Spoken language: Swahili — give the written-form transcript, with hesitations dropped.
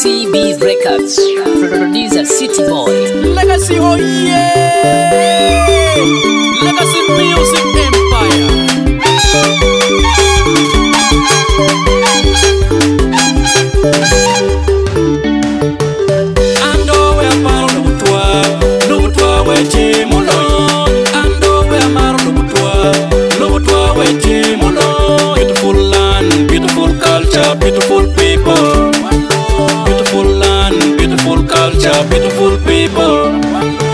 CB's Records, producer City Boy. Legacy, oh yeah! Legacy Music Empire. Ando we amaro lubutwa weche mulo. Ando we amaro lubutwa weche mulo. Beautiful land, beautiful culture, beautiful people. Beautiful land, beautiful culture, beautiful people.